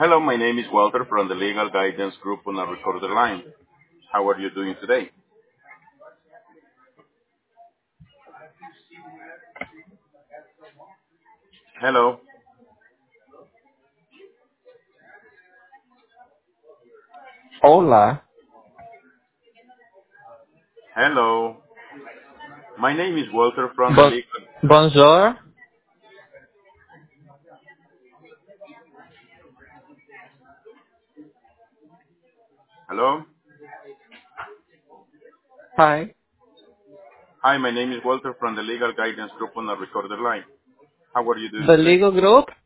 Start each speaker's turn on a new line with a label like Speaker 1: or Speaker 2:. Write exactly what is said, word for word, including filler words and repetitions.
Speaker 1: Hello, my name is Walter from the Legal Guidance Group on a recorded line. How are you doing today? Hello.
Speaker 2: Hola.
Speaker 1: Hello. My name is Walter from the
Speaker 2: Bon
Speaker 1: Legal...
Speaker 2: bonjour.
Speaker 1: Hello.
Speaker 2: Hi.
Speaker 1: Hi, my name is Walter from the Legal Guidance Group on a recorded line. How are you doing
Speaker 2: The
Speaker 1: today?
Speaker 2: legal group?